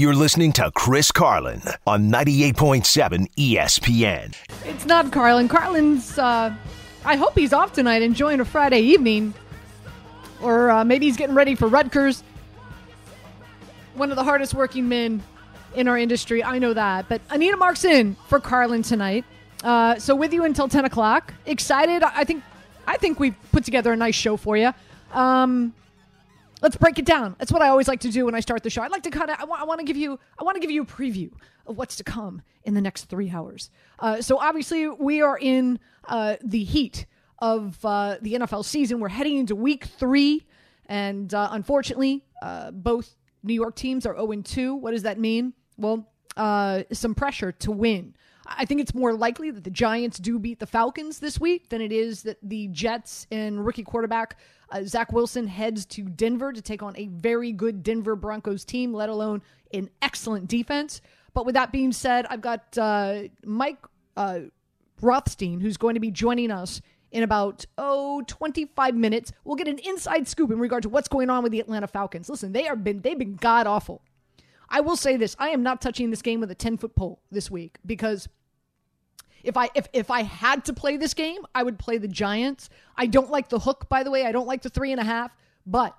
You're listening to Chris Carlin on 98.7 ESPN. It's not Carlin. Carlin's, I hope he's off tonight enjoying a Friday evening. Or maybe he's getting ready for Rutgers. One of the hardest working men in our industry. I know that. But Anita Mark's in for Carlin tonight. So with you until 10 o'clock. Excited. I think we've put together a nice show for you. Let's break it down. That's what I always like to do when I start the show. I'd like to I want to give you a preview of what's to come in the next 3 hours. So obviously we are in the heat of the NFL season. We're heading into week 3, and unfortunately, both New York teams are 0-2. What does that mean? Well, some pressure to win. I think it's more likely that the Giants do beat the Falcons this week than it is that the Jets and rookie quarterback Zach Wilson heads to Denver to take on a very good Denver Broncos team, let alone an excellent defense. But with that being said, I've got Mike Rothstein, who's going to be joining us in about 25 minutes. We'll get an inside scoop in regard to what's going on with the Atlanta Falcons. Listen, they've been god-awful. I will say this. I am not touching this game with a 10-foot pole this week because if I had to play this game, I would play the Giants. I don't like the hook, by the way. I don't like the 3.5, but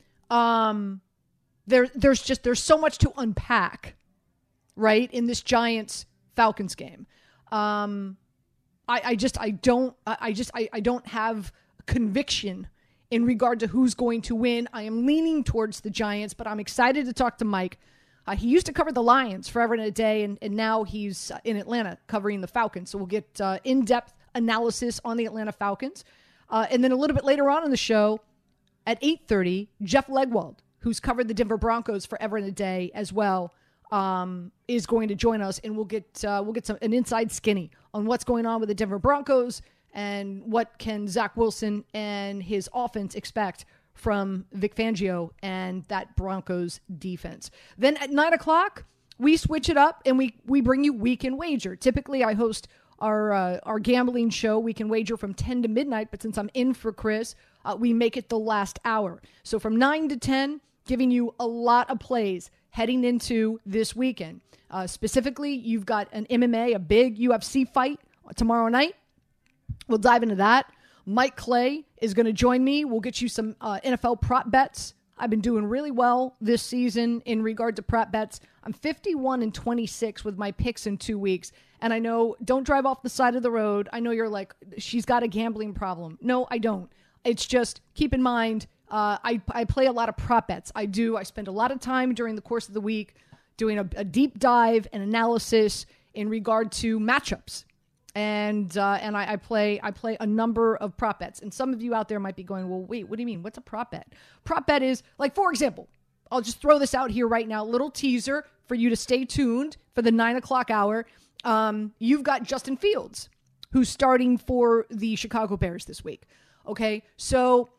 there's so much to unpack, right, in this Giants Falcons game. I don't have conviction in regard to who's going to win. I am leaning towards the Giants, but I'm excited to talk to Mike. He used to cover the Lions forever and a day, and now he's in Atlanta covering the Falcons. So we'll get in-depth analysis on the Atlanta Falcons. And then a little bit later on in the show, at 8:30, Jeff Legwold, who's covered the Denver Broncos forever and a day as well, is going to join us, and we'll get an inside skinny on what's going on with the Denver Broncos and what can Zach Wilson and his offense expect from Vic Fangio and that Broncos defense. Then at 9 o'clock, we switch it up and we bring you Weekend Wager. Typically, I host our gambling show, Weekend Wager, from 10 to midnight, but since I'm in for Chris, we make it the last hour. So from 9 to 10, giving you a lot of plays heading into this weekend. Specifically, you've got an MMA, a big UFC fight tomorrow night. We'll dive into that. Mike Clay is going to join me. We'll get you some NFL prop bets. I've been doing really well this season in regard to prop bets. I'm 51-26 with my picks in 2 weeks. And I know, don't drive off the side of the road. I know you're like, she's got a gambling problem. No, I don't. It's just, keep in mind, I play a lot of prop bets. I do. I spend a lot of time during the course of the week doing a deep dive and analysis in regard to matchups. And I play a number of prop bets. And some of you out there might be going, well, wait, what do you mean? What's a prop bet? Prop bet is, like, for example, I'll just throw this out here right now, little teaser for you to stay tuned for the 9 o'clock hour. You've got Justin Fields, who's starting for the Chicago Bears this week. Okay, so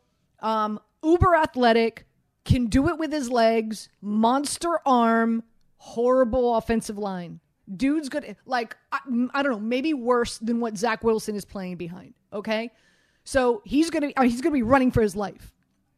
uber athletic, can do it with his legs, monster arm, horrible offensive line. Dude's good, like, I don't know, maybe worse than what Zach Wilson is playing behind, okay? So he's gonna be running for his life.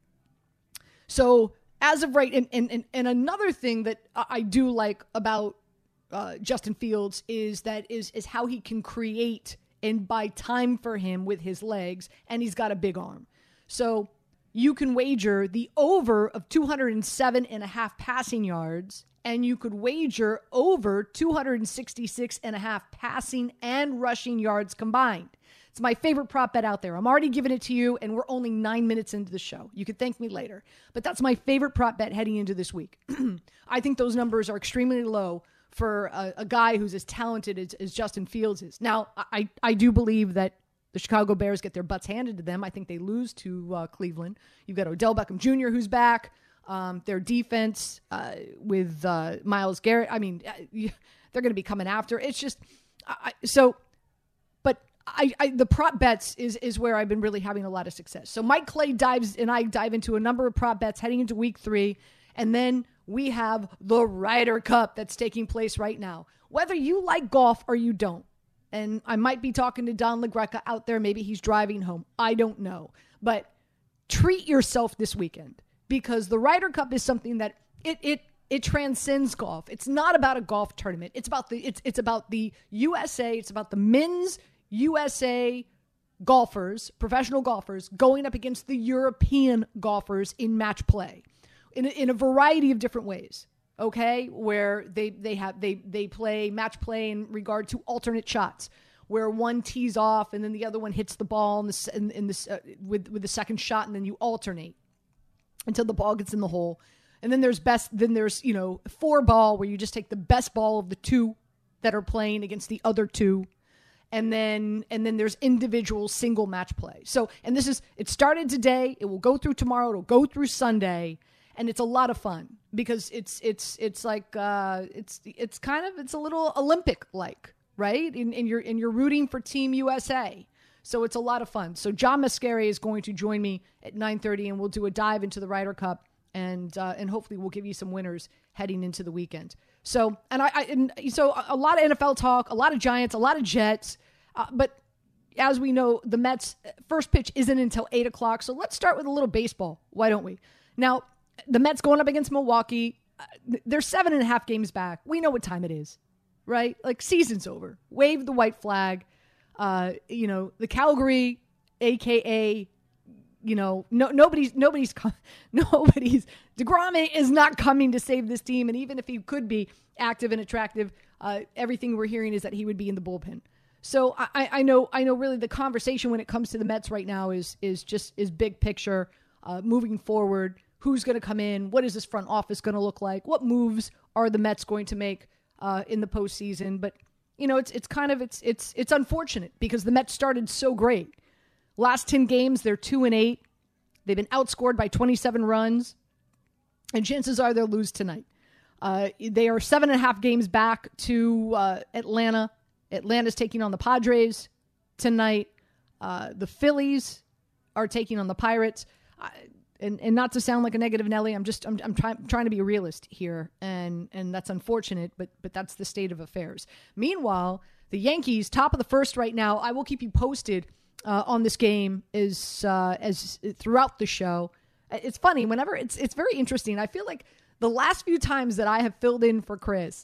So as of right, and another thing that I do like about Justin Fields is how he can create and buy time for him with his legs, and he's got a big arm. So you can wager the over of 207.5 passing yards, and you could wager over 266.5 passing and rushing yards combined. It's my favorite prop bet out there. I'm already giving it to you, and we're only 9 minutes into the show. You could thank me later. But that's my favorite prop bet heading into this week. I think those numbers are extremely low for a guy who's as talented as Justin Fields is. Now, I do believe that the Chicago Bears get their butts handed to them. I think they lose to Cleveland. You've got Odell Beckham Jr., who's back. Their defense with Myles Garrett, I mean, they're going to be coming after. It's just the prop bets is where I've been really having a lot of success. So Mike Clay dive into a number of prop bets heading into week 3, and then we have the Ryder Cup that's taking place right now. Whether you like golf or you don't, and I might be talking to Don LaGreca out there, maybe he's driving home, I don't know, but treat yourself this weekend, because the Ryder Cup is something that it transcends golf. It's not about a golf tournament. It's about the USA. It's about the men's USA golfers, professional golfers, going up against the European golfers in match play in a variety of different ways. Okay, where they play match play in regard to alternate shots, where one tees off and then the other one hits the ball with the second shot, and then you alternate until the ball gets in the hole. And then there's 4-ball, where you just take the best ball of the two that are playing against the other two. And then there's individual single match play. So, and it started today. It will go through tomorrow. It'll go through Sunday. And it's a lot of fun because it's a little Olympic like, right? And you're rooting for Team USA. So it's a lot of fun. So John Mascari is going to join me at 9:30, and we'll do a dive into the Ryder Cup, and hopefully we'll give you some winners heading into the weekend. So so a lot of NFL talk, a lot of Giants, a lot of Jets, but as we know, the Mets' first pitch isn't until 8:00. So let's start with a little baseball. Why don't we? Now, the Mets going up against Milwaukee, they're 7.5 games back. We know what time it is, right? Like, season's over. Wave the white flag. The Calgary, AKA, nobody's DeGrom is not coming to save this team. And even if he could be active and attractive, everything we're hearing is that he would be in the bullpen. So I know really the conversation when it comes to the Mets right now is big picture, moving forward. Who's going to come in? What is this front office going to look like? What moves are the Mets going to make in the postseason? But it's unfortunate because the Mets started so great. Last 10 games, they're 2-8. They've been outscored by 27 runs, and chances are they'll lose tonight. They are 7.5 games back to Atlanta. Atlanta's taking on the Padres tonight. The Phillies are taking on the Pirates. And not to sound like a negative Nelly, I'm trying to be a realist here, and that's unfortunate, but that's the state of affairs. Meanwhile, the Yankees, top of the first right now. I will keep you posted on this game as throughout the show. It's funny whenever it's very interesting. I feel like the last few times that I have filled in for Chris,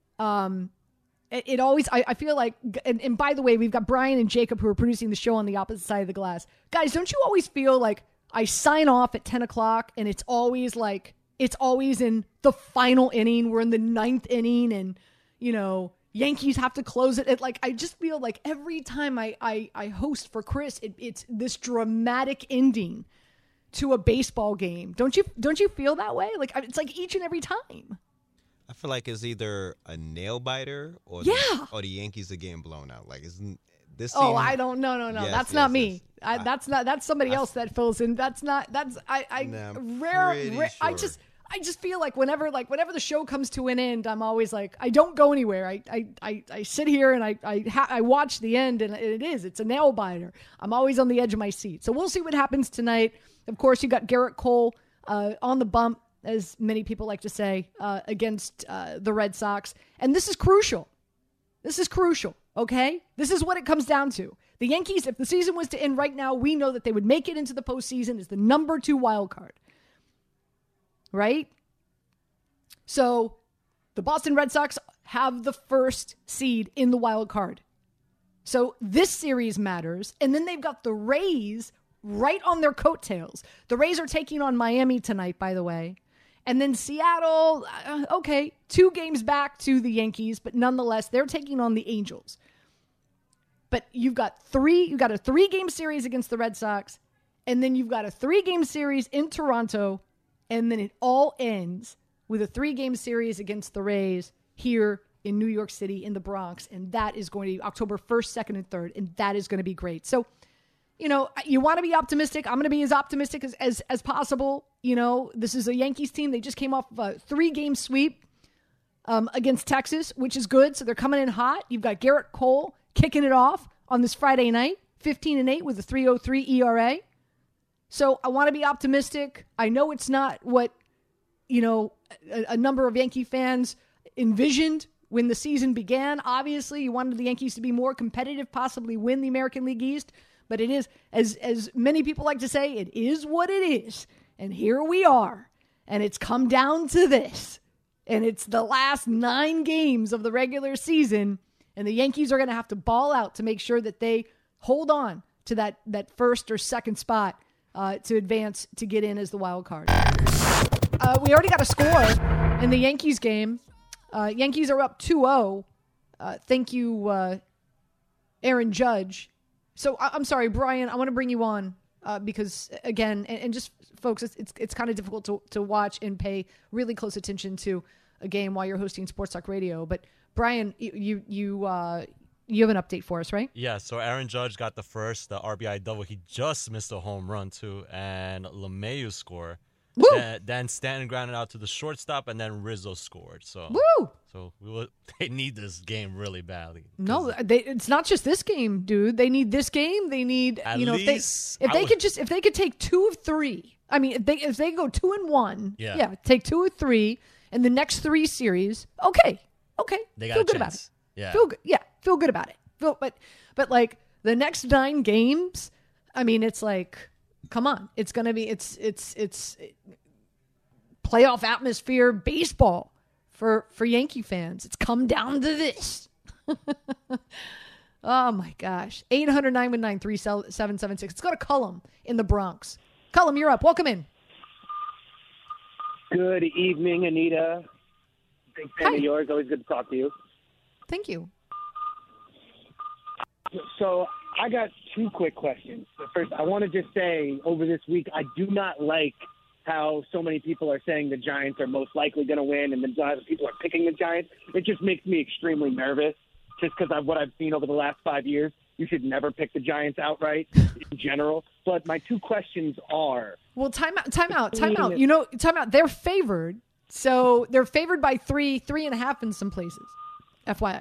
it always I feel like, and by the way, we've got Brian and Jacob who are producing the show on the opposite side of the glass. Guys, don't you always feel like I sign off at 10 o'clock and it's always in the final inning. We're in the 9th inning and, Yankees have to close it. I just feel like every time I host for Chris, it's this dramatic ending to a baseball game. Don't you feel that way? Like, it's like each and every time. I feel like it's either a nail biter or the Yankees are getting blown out. Like, isn't this team? I don't. No. Yes, that's not me. That's somebody else that fills in. I just feel like whenever the show comes to an end, I'm always like, I don't go anywhere. I sit here and I watch the end, and it's a nail biter. I'm always on the edge of my seat. So we'll see what happens tonight. Of course, you got Garrett Cole on the bump, as many people like to say, against the Red Sox, and this is crucial. Okay? This is what it comes down to. The Yankees, if the season was to end right now, we know that they would make it into the postseason as the number 2 wild card. Right? So the Boston Red Sox have the first seed in the wild card. So this series matters. And then they've got the Rays right on their coattails. The Rays are taking on Miami tonight, by the way. And then Seattle, 2 games back to the Yankees, but nonetheless, they're taking on the Angels. But you've got a 3-game series against the Red Sox, and then you've got a 3-game series in Toronto, and then it all ends with a 3-game series against the Rays here in New York City, in the Bronx, and that is going to be October 1st, 2nd, and 3rd, and that is going to be great. So, you want to be optimistic. I'm going to be as optimistic as possible. This is a Yankees team. They just came off of a 3-game sweep against Texas, which is good. So they're coming in hot. You've got Garrett Cole kicking it off on this Friday night, 15-8 with a 3.03 ERA. So I want to be optimistic. I know it's not what, a number of Yankee fans envisioned when the season began. Obviously, you wanted the Yankees to be more competitive, possibly win the American League East. But it is, as many people like to say, it is what it is. And here we are. And it's come down to this. And it's the last 9 games of the regular season, and the Yankees are going to have to ball out to make sure that they hold on to that first or second spot to advance to get in as the wild card. We already got a score in the Yankees game. Yankees are up 2-0. Thank you, Aaron Judge. So I'm sorry, Brian, I want to bring you on because, again, and just folks, it's kind of difficult to watch and pay really close attention to a game while you're hosting Sports Talk Radio. But Brian, you have an update for us, right? Yeah, so Aaron Judge got the RBI double. He just missed a home run, too, and LeMahieu scored. Then Stanton grounded out to the shortstop, and then Rizzo scored. So they need this game really badly. No, it's not just this game, dude. They need this game. They need if they could take 2 of 3. I mean, if they go 2-1, take 2 of 3 in the next 3 series. Okay, they got feel a good chance. about it. Yeah, feel good about it. But like the next 9 games, I mean, it's like, come on, it's gonna be it's playoff atmosphere baseball for Yankee fans. It's come down to this. Oh my gosh. 800-919-3776. Let's go to Cullum in the Bronx. Cullum, you're up. Welcome in. Good evening, Anita. Big fan of yours. Always good to talk to you. Thank you. So I got 2 quick questions. First, I want to just say over this week, I do not like how so many people are saying the Giants are most likely going to win and the people are picking the Giants. It just makes me extremely nervous just because of what I've seen over the last 5 years. You should never pick the Giants outright in general. But my 2 questions are... Well, time out. You know, time out. They're favored. So they're favored by 3.5 in some places. FYI.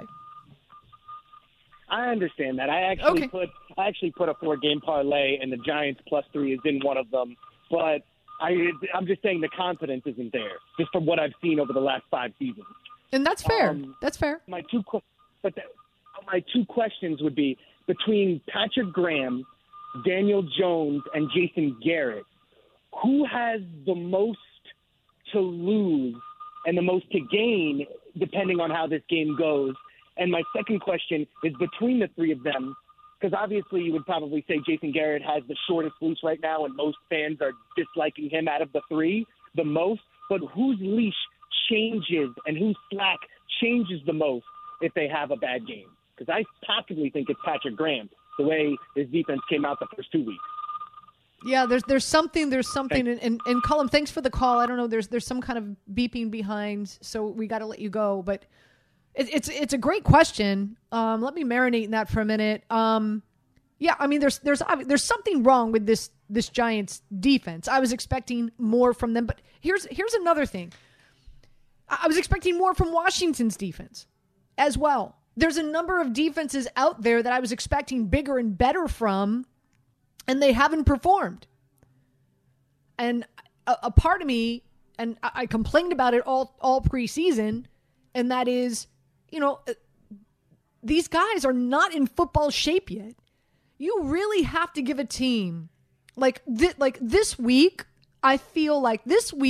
I understand that. I actually put a 4-game parlay, and the Giants +3 is in one of them. But I'm just saying the confidence isn't there, just from what I've seen over the last 5 seasons. And that's fair. That's fair. My 2 questions would be between Patrick Graham, Daniel Jones, and Jason Garrett, who has the most to lose and the most to gain, depending on how this game goes? And my second question is between the 3 of them, because obviously you would probably say Jason Garrett has the shortest leash right now, and most fans are disliking him out of the 3 the most. But whose leash changes and whose slack changes the most if they have a bad game? Because I possibly think it's Patrick Graham, the way his defense came out the first 2 weeks. Yeah, there's something, and Cullum, thanks for the call. I don't know, there's some kind of beeping behind, so we got to let you go, but it's a great question. Let me marinate in that for a minute. Yeah, I mean, there's something wrong with this Giants defense. I was expecting more from them, but here's another thing. I was expecting more from Washington's defense as well. There's a number of defenses out there that I was expecting bigger and better from, and they haven't performed. And a part of me, and I complained about it all preseason, and that is, you know, these guys are not in football shape yet. You really have to give a team like this week. I feel like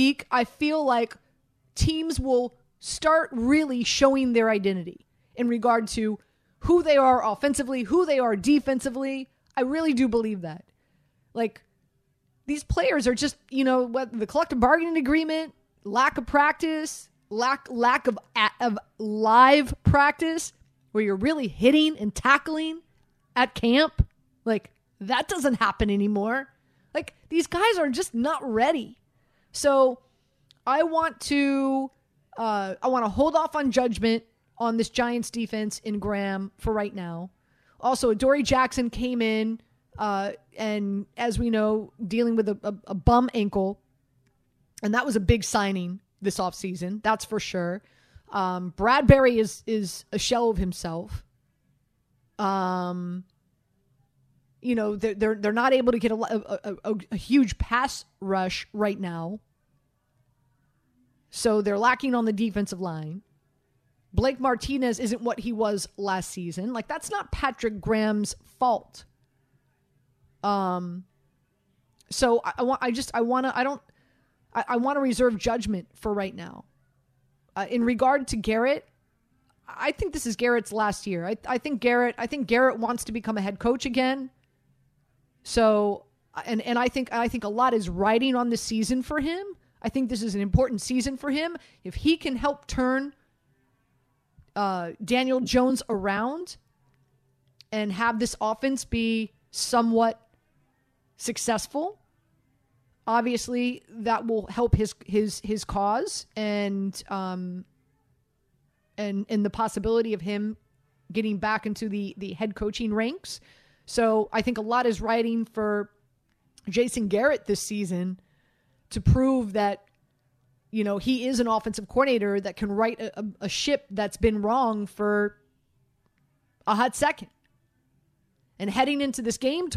teams will start really showing their identity in regard to who they are offensively, who they are defensively. I really do believe that. Like, these players are just, you know, what the collective bargaining agreement, lack of practice, lack of live practice where you're really hitting and tackling at camp. Like, that doesn't happen anymore. Like, these guys are just not ready. So I want to hold off on judgment on this Giants defense in Graham for right now. Also, Adoree Jackson came in, and as we know, dealing with a bum ankle, and that was a big signing this offseason, that's for sure. Bradbury is a shell of himself. You know, they're not able to get a huge pass rush right now, so they're lacking on the defensive line. Blake Martinez isn't what he was last season. Like, that's not Patrick Graham's fault. So I want to reserve judgment for right now. in regard to Garrett, I think this is Garrett's last year. I think Garrett wants to become a head coach again. So, and I think a lot is riding on this season for him. I think this is an important season for him. If he can help turn Daniel Jones around and have this offense be somewhat successful, obviously that will help his cause and the possibility of him getting back into the head coaching ranks. So I think a lot is riding for Jason Garrett this season to prove that, you know, he is an offensive coordinator that can right a ship that's been wrong for a hot second. And heading into this game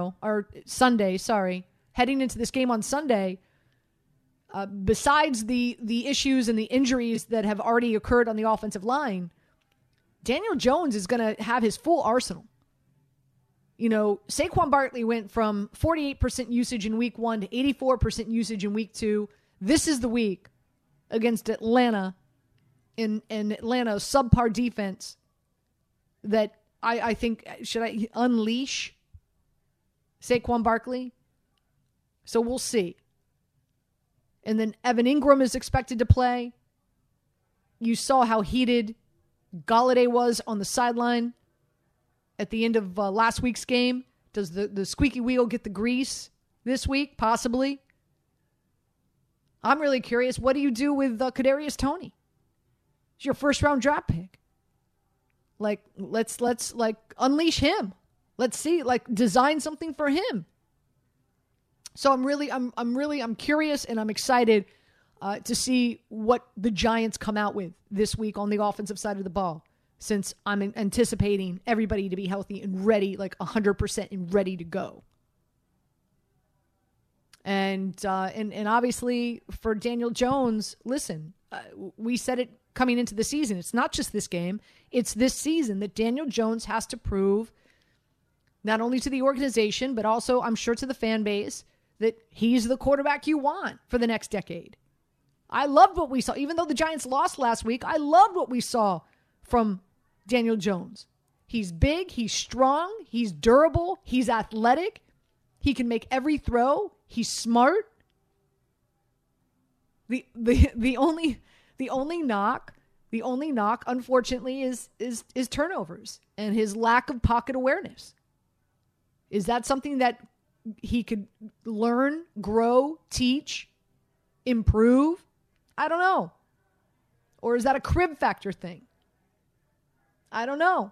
heading into this game on Sunday, besides the issues and the injuries that have already occurred on the offensive line, Daniel Jones is going to have his full arsenal. You know, Saquon Barkley went from 48% usage in week 1 to 84% usage in week 2. This is the week against Atlanta in Atlanta's subpar defense that I think, should I unleash Saquon Barkley? So we'll see. And then Evan Ingram is expected to play. You saw how heated Golladay was on the sideline at the end of last week's game. Does the squeaky wheel get the grease this week? Possibly. I'm really curious. What do you do with Kadarius Toney? It's your first round draft pick. Like, let's unleash him. Let's see, design something for him. So I'm curious and I'm excited to see what the Giants come out with this week on the offensive side of the ball, since I'm anticipating everybody to be healthy and ready, 100% and ready to go. And obviously for Daniel Jones, listen, we said it coming into the season. It's not just this game. It's this season that Daniel Jones has to prove not only to the organization, but also I'm sure to the fan base that he's the quarterback you want for the next decade. I loved what we saw. Even though the Giants lost last week, I loved what we saw from Daniel Jones. He's big, he's strong, he's durable, he's athletic, he can make every throw, he's smart. The only knock, unfortunately, is turnovers and his lack of pocket awareness. Is that something that he could learn, grow, teach, improve? I don't know. Or is that a crib factor thing? I don't know.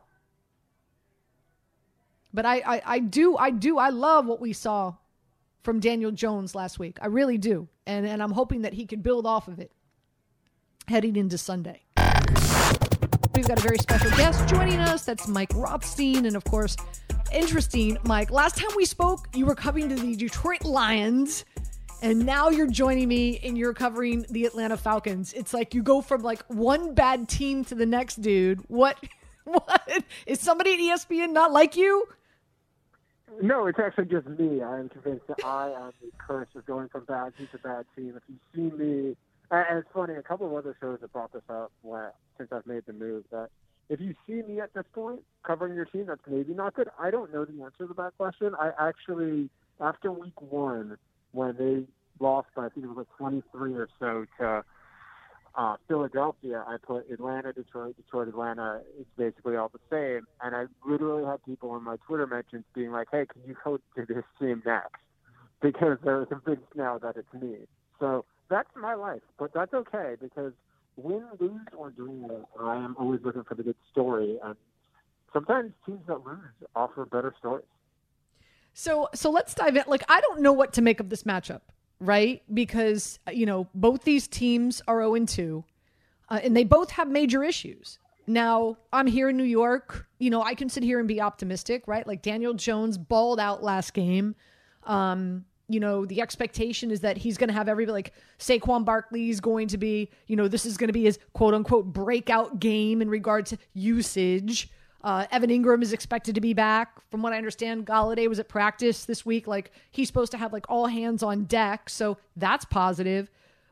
But I love what we saw from Daniel Jones last week. I really do. And I'm hoping that he could build off of it heading into Sunday. We've got a very special guest joining us. That's Mike Rothstein. And of course, interesting, Mike, last time we spoke, you were covering the Detroit Lions, and now you're joining me and you're covering the Atlanta Falcons. It's like you go from one bad team to the next, dude. What? Is somebody at ESPN not like you? No, it's actually just me. I am convinced that I am the curse of going from bad team to bad team. If you see me, and it's funny, a couple of other shows have brought this up since I've made the move, that if you see me at this point covering your team, that's maybe not good. I don't know the answer to that question. I actually, after week 1, when they lost by, I think it was 23 or so to Philadelphia, I put Atlanta, Detroit, Atlanta. It's basically all the same. And I literally had people on my Twitter mentions being like, hey, can you coach to this team next? Because they're convinced now that it's me. So that's my life. But that's okay, because win, lose, or draw, I am always looking for the good story. And sometimes teams that lose offer better stories. So let's dive in. I don't know what to make of this matchup, right? Because, both these teams are 0-2, and they both have major issues. Now, I'm here in New York. I can sit here and be optimistic, right? Daniel Jones balled out last game. The expectation is that he's going to have everybody, Saquon Barkley is going to be, this is going to be his quote-unquote breakout game in regard to usage. Evan Ingram is expected to be back. From what I understand, Golladay was at practice this week. He's supposed to have all hands on deck. So that's positive. But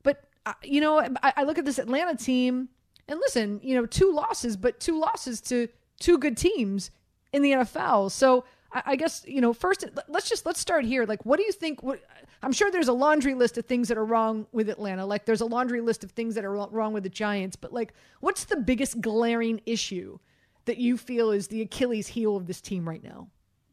I look at this Atlanta team and listen, 2 losses, but 2 losses to 2 good teams in the NFL. So I guess, first, let's start here. Like, what do you think? I'm sure there's a laundry list of things that are wrong with Atlanta. Like, there's a laundry list of things that are wrong with the Giants. But, like, what's the biggest glaring issue that you feel is the Achilles heel of this team right now?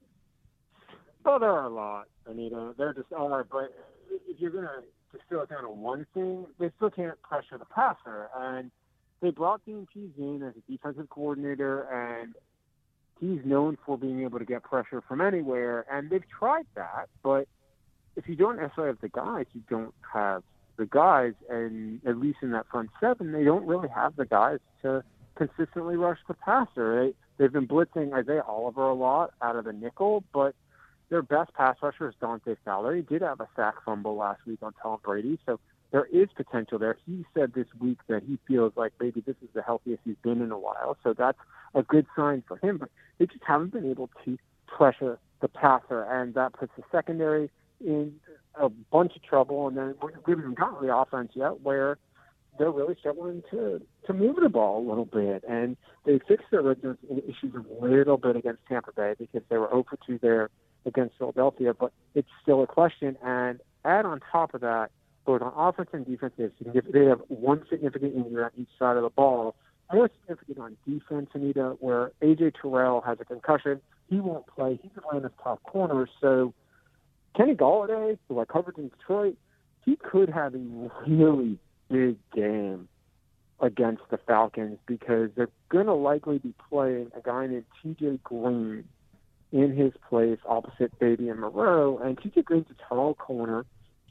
Well, there are a lot, Anita. There just are. But if you're going to distill it down to one thing, they still can't pressure the passer. And they brought Dean Pease in as a defensive coordinator, and he's known for being able to get pressure from anywhere. And they've tried that, but if you don't necessarily have the guys, you don't have the guys. And at least in that front seven, they don't really have the guys to consistently rush the passer. They've been blitzing Isaiah Oliver a lot out of the nickel, but their best pass rusher is Dante Fowler. He did have a sack fumble last week on Tom Brady, so there is potential there. He said this week that he feels like maybe this is the healthiest he's been in a while, so that's a good sign for him. But they just haven't been able to pressure the passer, and that puts the secondary in a bunch of trouble. And then we haven't gotten the offense yet where they're really struggling to move the ball a little bit. And they fixed their red zone issues a little bit against Tampa Bay because they were 0-for-2 there against Philadelphia, but it's still a question. And add on top of that, both on offense and defense, they have one significant injury on each side of the ball. More significant on defense, Anita, where A.J. Terrell has a concussion. He won't play. He's Atlanta's top corner. So Kenny Golladay, who I covered in Detroit, he could have a really big game against the Falcons because they're going to likely be playing a guy named T.J. Green in his place opposite Fabian Moreau. And T.J. Green's a tall corner,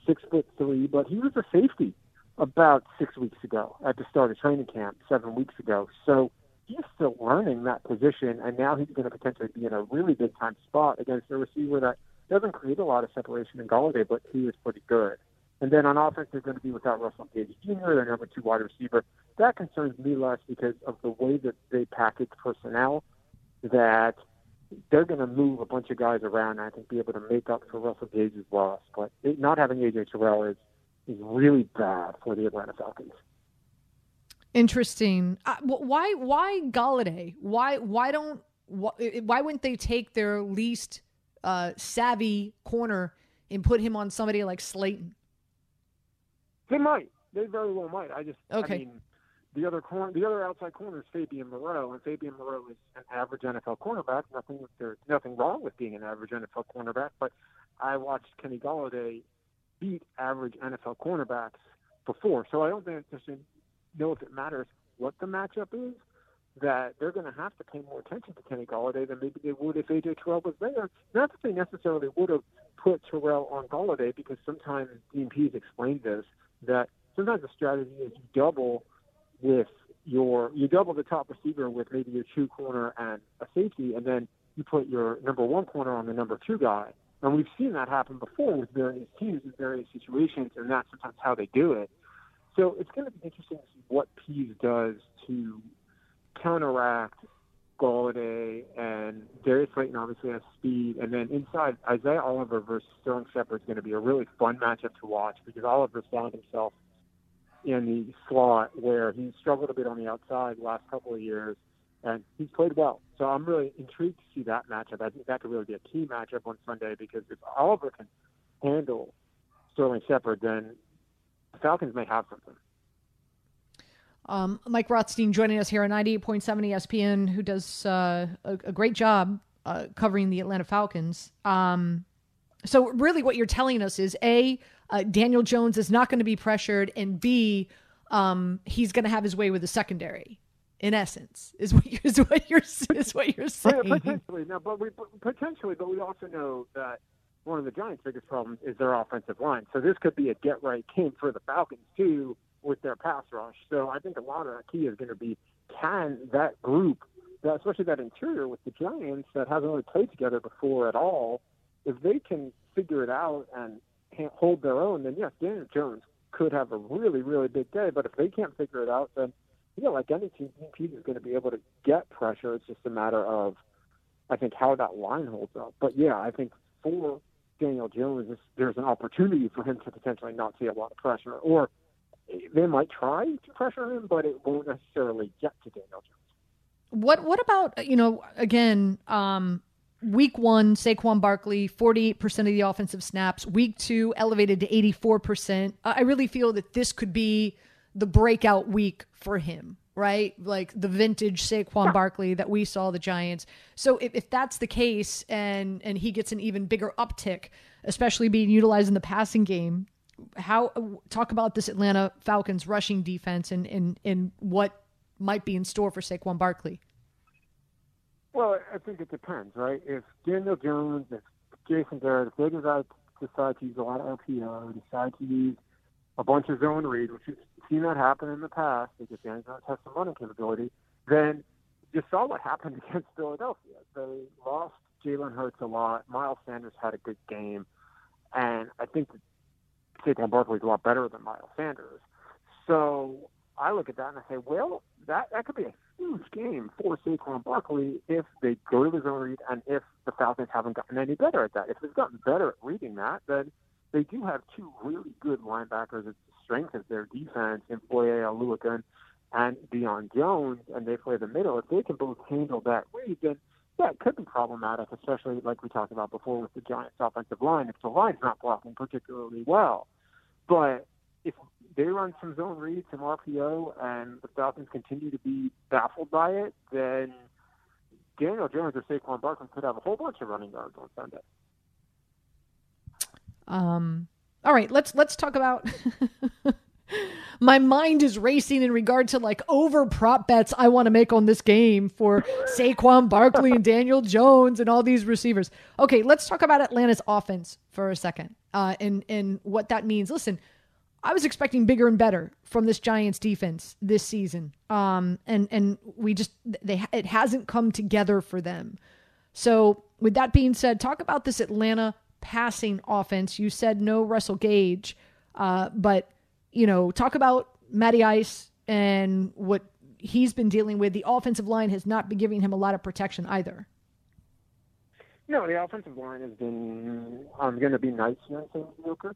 6'3", but he was a safety about 6 weeks ago at the start of training camp, 7 weeks ago. So he's still learning that position, and now he's going to potentially be in a really big-time spot against a receiver that doesn't create a lot of separation in Golladay, but he is pretty good. And then on offense, they're going to be without Russell Gage Jr., their number 2 wide receiver. That concerns me less because of the way that they package personnel, that they're going to move a bunch of guys around and I think be able to make up for Russell Gage's loss. But not having A.J. Terrell is really bad for the Atlanta Falcons. Interesting. Why Golladay? Why wouldn't they take their least savvy corner and put him on somebody like Slayton? They might. They very well might. I okay. mean, the other outside corner is Fabian Moreau, and Fabian Moreau is an average NFL cornerback. There's nothing wrong with being an average NFL cornerback, but I watched Kenny Golladay beat average NFL cornerbacks before, so I don't know if it matters what the matchup is, that they're going to have to pay more attention to Kenny Golladay than maybe they would if A.J. Terrell was there. Not that they necessarily would have put Terrell on Golladay, because sometimes Dean Pease explained this, that sometimes the strategy is you double the top receiver with maybe your 2 corner and a safety, and then you put your number 1 corner on the number 2 guy. And we've seen that happen before with various teams in various situations, and that's sometimes how they do it. So it's going to be interesting to see what Pease does to counteract Golladay, and Darius Slayton obviously has speed. And then inside, Isaiah Oliver versus Sterling Shepard is going to be a really fun matchup to watch because Oliver's found himself in the slot where he struggled a bit on the outside the last couple of years, and he's played well. So I'm really intrigued to see that matchup. I think that could really be a key matchup on Sunday because if Oliver can handle Sterling Shepard, then the Falcons may have something. Mike Rothstein joining us here on 98.7 ESPN, who does a great job covering the Atlanta Falcons. So really what you're telling us is, A, Daniel Jones is not going to be pressured, and B, he's going to have his way with the secondary, in essence, is what you're saying. Potentially. No, but we also know that one of the Giants' biggest problems is their offensive line. So this could be a get-right game for the Falcons, too, with their pass rush. So I think a lot of the key is going to be, can that group, especially that interior with the Giants that hasn't really played together before at all, if they can figure it out and can't hold their own, then yes, Daniel Jones could have a really, really big day. But if they can't figure it out, then, like any team, Pease is going to be able to get pressure. It's just a matter of, I think, how that line holds up. But yeah, I think for Daniel Jones, there's an opportunity for him to potentially not see a lot of pressure, or they might try to pressure him, but it won't necessarily get to Daniel Jones. What about, again, week 1, Saquon Barkley, 48% of the offensive snaps. Week 2, elevated to 84%. I really feel that this could be the breakout week for him, right? Like the vintage Saquon Barkley that we saw the Giants. So if that's the case and he gets an even bigger uptick, especially being utilized in the passing game, talk about this Atlanta Falcons rushing defense and what might be in store for Saquon Barkley. Well, I think it depends, right? If Daniel Jones, if Jason Garrett, if they decide to use a lot of LPO, decide to use a bunch of zone read, which we've seen that happen in the past, because Daniel Jones has some running capability, then you saw what happened against Philadelphia. They lost Jalen Hurts a lot. Miles Sanders had a good game. And I think that Saquon Barkley is a lot better than Miles Sanders. So I look at that and I say, well, that could be a huge game for Saquon Barkley if they go to the zone read and if the Falcons haven't gotten any better at that. If they've gotten better at reading that, then they do have two really good linebackers. It's the strength of their defense in Foye Oluokun and Deion Jones, and they play the middle. If they can both handle that read, then yeah, it could be problematic, especially like we talked about before with the Giants' offensive line, if the line's not blocking particularly well. But if they run some zone reads, some RPO, and the Falcons continue to be baffled by it, then Daniel Jones or Saquon Barkley could have a whole bunch of running yards on Sunday. All right, let's talk about my mind is racing in regard to like over prop bets I want to make on this game for Saquon Barkley and Daniel Jones and all these receivers. Okay, let's talk about Atlanta's offense for a second, and what that means. Listen, I was expecting bigger and better from this Giants defense this season. And we just, it hasn't come together for them. So with that being said, talk about this Atlanta passing offense. You said no Russell Gage, but talk about Matty Ice and what he's been dealing with. The offensive line has not been giving him a lot of protection either. No, the offensive line has been, going to be nice against Joker.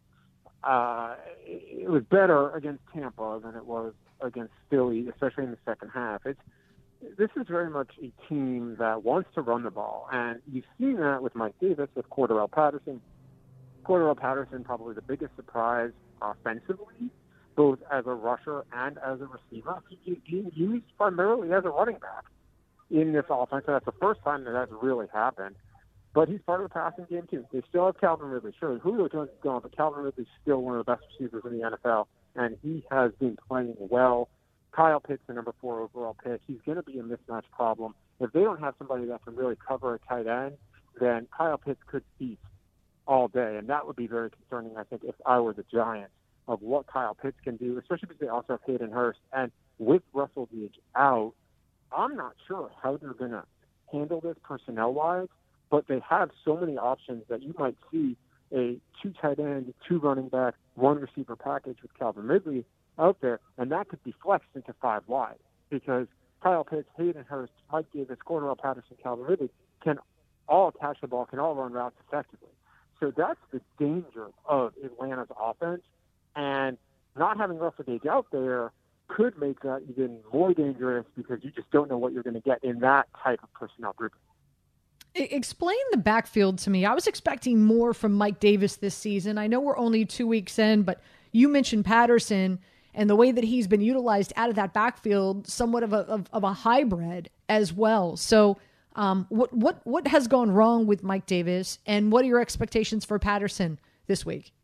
It was better against Tampa than it was against Philly, especially in the second half. This is very much a team that wants to run the ball, and you've seen that with Mike Davis, with Cordarrelle Patterson. Cordarrelle Patterson, probably the biggest surprise offensively, both as a rusher and as a receiver. He's being used primarily as a running back in this offense, and that's the first time that that's really happened. But he's part of the passing game, too. They still have Calvin Ridley. Sure, Julio Jones is gone, but Calvin Ridley is still one of the best receivers in the NFL, and he has been playing well. Kyle Pitts, the number 4 overall pick, he's going to be a mismatch problem. If they don't have somebody that can really cover a tight end, then Kyle Pitts could feast all day, and that would be very concerning, I think, if I were the Giants, of what Kyle Pitts can do, especially because they also have Hayden Hurst. And with Russell Gage out, I'm not sure how they're going to handle this personnel-wise, but they have so many options that you might see a 2 tight end, 2 running back, 1 receiver package with Calvin Ridley out there, and that could be flexed into 5 wide because Kyle Pitts, Hayden Hurst, Mike Davis, Cordarrelle Patterson, Calvin Ridley can all catch the ball, can all run routes effectively. So that's the danger of Atlanta's offense, and not having Russell Gage out there could make that even more dangerous because you just don't know what you're going to get in that type of personnel group. Explain the backfield to me. I was expecting more from Mike Davis this season. I know we're only 2 weeks in, but you mentioned Patterson and the way that he's been utilized out of that backfield, somewhat of a hybrid as well. So what has gone wrong with Mike Davis, and what are your expectations for Patterson this week?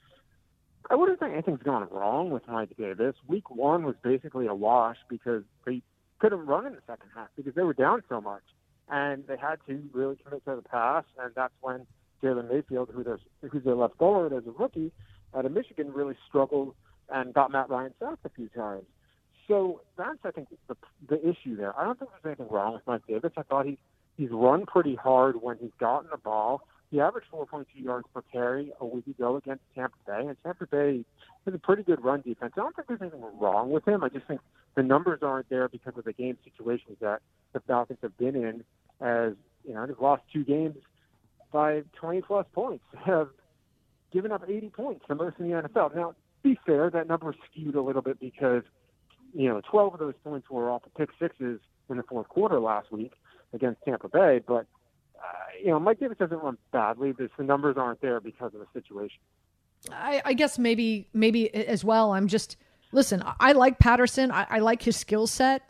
I wouldn't think anything's gone wrong with Mike Davis. Week 1 was basically a wash because they couldn't run in the second half because they were down so much. And they had to really commit to the pass, and that's when Jalen Mayfield, who's their left guard as a rookie out of Michigan, really struggled and got Matt Ryan sacked a few times. So that's, I think, the issue there. I don't think there's anything wrong with Mike Davis. I thought he's run pretty hard when he's gotten the ball. He averaged 4.2 yards per carry a week ago against Tampa Bay, and Tampa Bay has a pretty good run defense. I don't think there's anything wrong with him. I just think the numbers aren't there because of the game situations that the Falcons have been in, as they've lost 2 games by 20-plus points, have given up 80 points, the most in the NFL. Now, be fair, that number skewed a little bit because, 12 of those points were off the pick sixes in the fourth quarter last week against Tampa Bay. But, Mike Davis doesn't run badly. The numbers aren't there because of the situation. I guess maybe as well. Listen, I like Patterson. I like his skill set.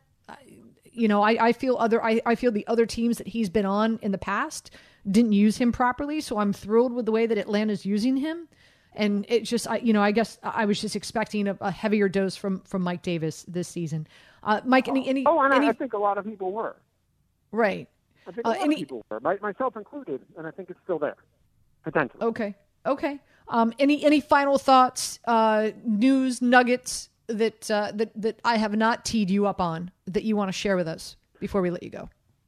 I feel the other teams that he's been on in the past didn't use him properly. So I'm thrilled with the way that Atlanta's using him. And it just, I guess I was just expecting a heavier dose from Mike Davis this season. Mike, I think a lot of people were. Right. I think a lot of people were, myself included, and I think it's still there, potentially. Okay. Any final thoughts, news nuggets that I have not teed you up on that you want to share with us before we let you go?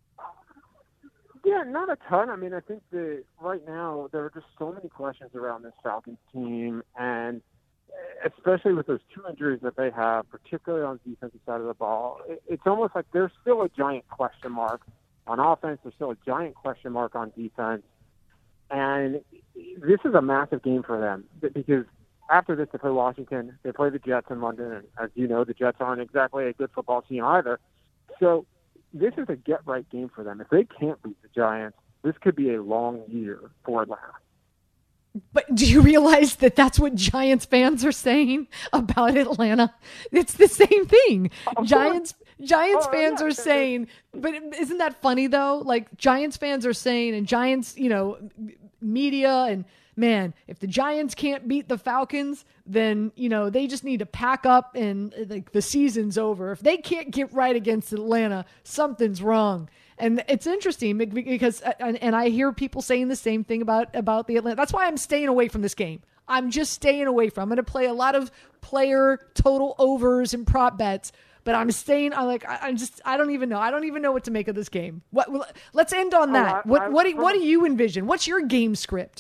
Yeah, not a ton. I mean, I think that right now there are just so many questions around this Falcons team, and especially with those two injuries that they have, particularly on the defensive side of the ball, it's almost like there's still a giant question mark on offense. There's still a giant question mark on defense. And this is a massive game for them because after this they play Washington, they play the Jets in London, and as you know, the Jets aren't exactly a good football team either. So this is a get-right game for them. If they can't beat the Giants, this could be a long year for Atlanta. But do you realize that that's what Giants fans are saying about Atlanta? It's the same thing. Giants fans are saying, but isn't that funny though? Like Giants fans are saying, and Giants, media and man, if the Giants can't beat the Falcons, then, they just need to pack up and like the season's over. If they can't get right against Atlanta, something's wrong. And it's interesting because, and I hear people saying the same thing about the Atlanta. That's why I'm staying away from this game. I'm just staying away from. I'm going to play a lot of player total overs and prop bets, but I'm staying. I don't even know. I don't even know what to make of this game. Let's end on that. What do you envision? What's your game script?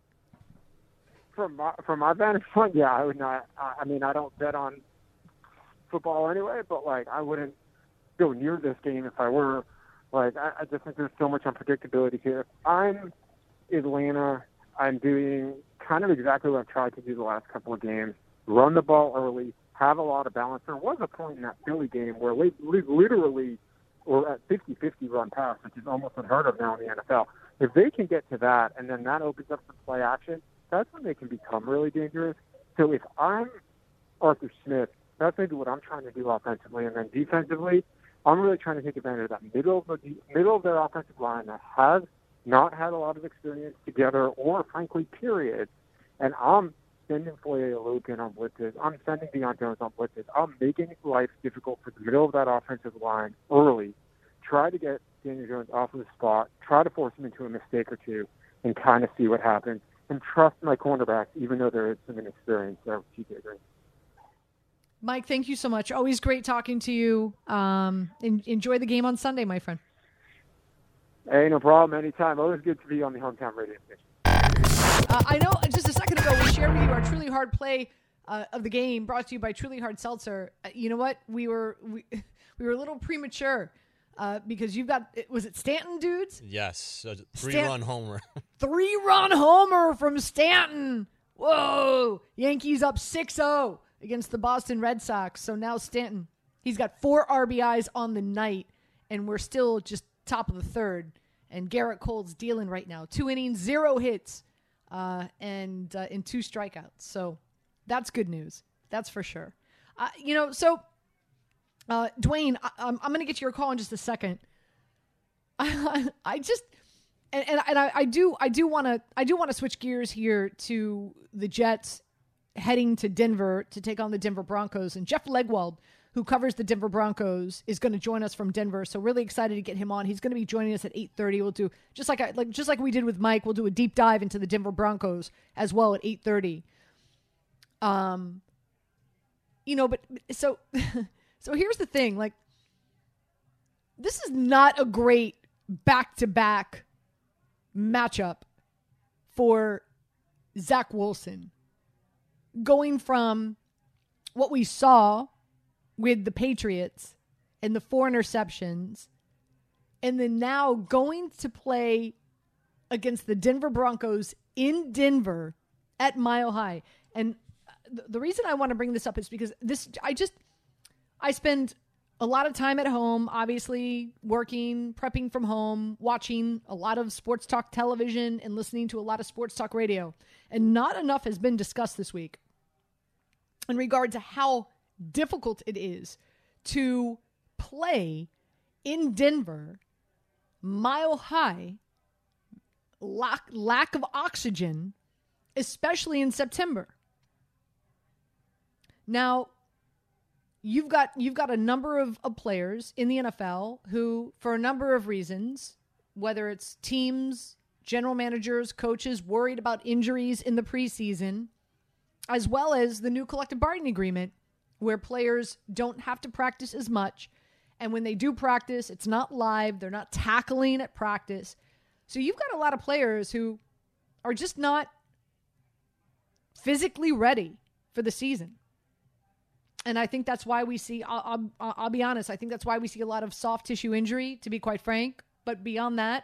From my vantage point, yeah, I would not. I mean, I don't bet on football anyway, but I wouldn't go near this game if I were. I just think there's so much unpredictability here. If I'm Atlanta, I'm doing kind of exactly what I've tried to do the last couple of games. Run the ball early, have a lot of balance. There was a point in that Philly game where we literally were at 50-50 run pass, which is almost unheard of now in the NFL. If they can get to that, and then that opens up some play action, that's when they can become really dangerous. So if I'm Arthur Smith, that's maybe what I'm trying to do offensively. And then defensively, I'm really trying to take advantage of that middle of their offensive line that has not had a lot of experience together or, frankly, period. And I'm sending Foye Oluokun on blitzes. I'm sending Deion Jones on blitzes. I'm making life difficult for the middle of that offensive line early. Try to get Daniel Jones off of the spot. Try to force him into a mistake or two and kind of see what happens. And trust my cornerbacks, even though there is some inexperience there with TJ Green. Mike, thank you so much. Always great talking to you. Enjoy the game on Sunday, my friend. Hey, no problem. Anytime. Always good to be on the Hometown Radio Station. I know just a second ago we shared with you our Truly Hard play of the game brought to you by Truly Hard Seltzer. You know what? We were a little premature because you've got, was it Stanton, dudes? Yes. A 3-run homer. 3-run homer from Stanton. Whoa. Yankees up 6-0. Against the Boston Red Sox. So now Stanton, he's got 4 RBIs on the night, and we're still just top of the third. And Garrett Cole's dealing right now. 2 innings, 0 hits, and 2 strikeouts. So that's good news. That's for sure. Dwayne, I'm going to get to your call in just a second. I do want to switch gears here to the Jets heading to Denver to take on the Denver Broncos. And Jeff Legwold, who covers the Denver Broncos, is going to join us from Denver. So really excited to get him on. He's going to be joining us at 8:30. We'll do just like we did with Mike. We'll do a deep dive into the Denver Broncos as well at 8:30. But so here's the thing. This is not a great back-to-back matchup for Zach Wilson. Going from what we saw with the Patriots and the 4 interceptions, and then now going to play against the Denver Broncos in Denver at Mile High. And the reason I want to bring this up is because I spend a lot of time at home, obviously working, prepping from home, watching a lot of sports talk television and listening to a lot of sports talk radio. And not enough has been discussed this week in regard to how difficult it is to play in Denver, mile high, lack of oxygen, especially in September. Now, you've got a number of players in the NFL who, for a number of reasons, whether it's teams, general managers, coaches, worried about injuries in the preseason, as well as the new collective bargaining agreement where players don't have to practice as much. And when they do practice, it's not live. They're not tackling at practice. So you've got a lot of players who are just not physically ready for the season. And I think that's why we see, I'll be honest, I think that's why we see a lot of soft tissue injury, to be quite frank. But beyond that,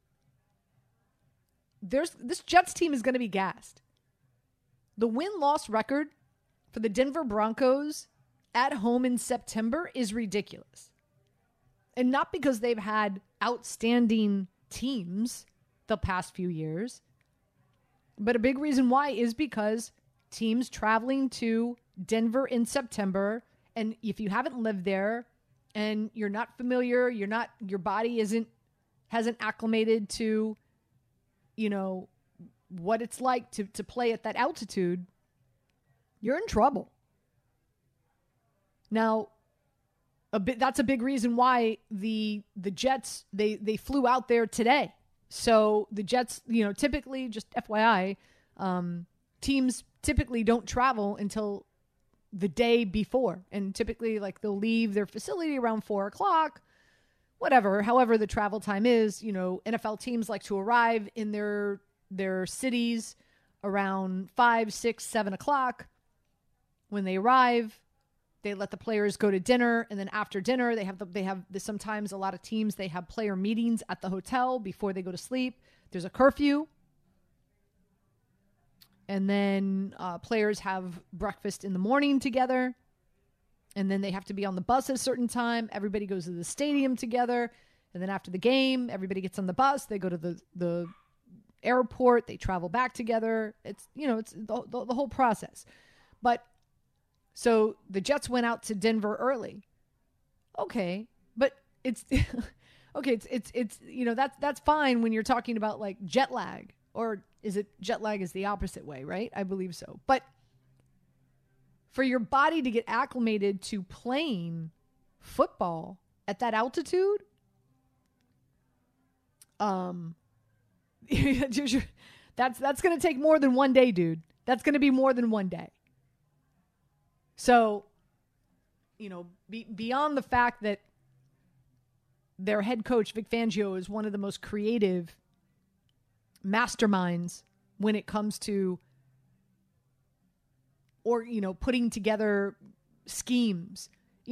this Jets team is going to be gassed. The win-loss record for the Denver Broncos at home in September is ridiculous. And not because they've had outstanding teams the past few years, but a big reason why is because teams traveling to Denver in September, and if you haven't lived there and you're not familiar, your body hasn't acclimated to, what it's like to play at that altitude, you're in trouble. Now, that's a big reason why the Jets, they flew out there today. So the Jets, typically, just FYI, teams typically don't travel until the day before. And typically, they'll leave their facility around 4 o'clock, whatever, however the travel time is. NFL teams like to arrive in their cities around 5, 6, 7 o'clock. When they arrive, they let the players go to dinner, and then after dinner, they have sometimes a lot of teams, they have player meetings at the hotel before they go to sleep. There's a curfew. And then players have breakfast in the morning together. And then they have to be on the bus at a certain time. Everybody goes to the stadium together. And then after the game, everybody gets on the bus. They go to the airport. They travel back together. It's the whole process. But so the Jets went out to Denver early. Okay, but it's okay. It's that's fine when you're talking about jet lag, or is it jet lag is the opposite way, right? I believe so. But for your body to get acclimated to playing football at that altitude, that's going to take more than one day, dude. That's going to be more than one day. So, beyond the fact that their head coach, Vic Fangio, is one of the most creative masterminds when it comes to, putting together schemes.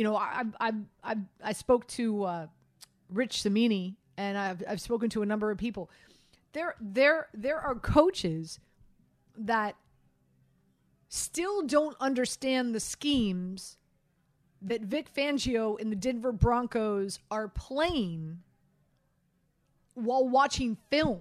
I spoke to Rich Cimini, and I've spoken to a number of people. There are coaches that still don't understand the schemes that Vic Fangio and the Denver Broncos are playing while watching film.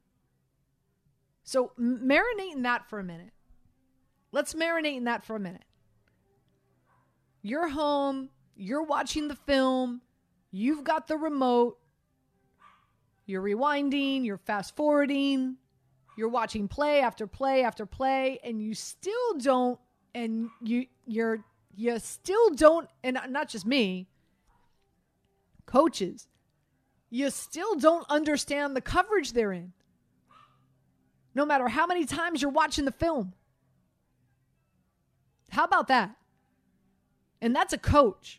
So marinate in that for a minute. Let's marinate in that for a minute. You're home. You're watching the film. You've got the remote. You're rewinding. You're fast forwarding. You're watching play after play after play, and you still don't, and you still don't, and not just me, coaches, you still don't understand the coverage they're in. No matter how many times you're watching the film. How about that? And that's a coach.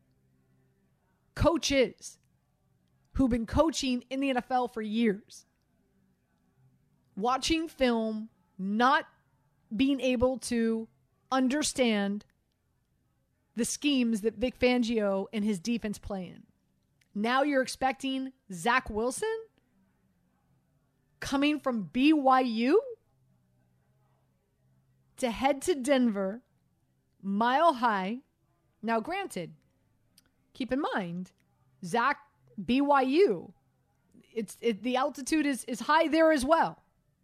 Coaches who've been coaching in the NFL for years. Watching film, not being able to understand the schemes that Vic Fangio and his defense play in. Now you're expecting Zach Wilson coming from BYU to head to Denver, Mile High. Now, granted, keep in mind, Zach, BYU, the altitude is high there as well.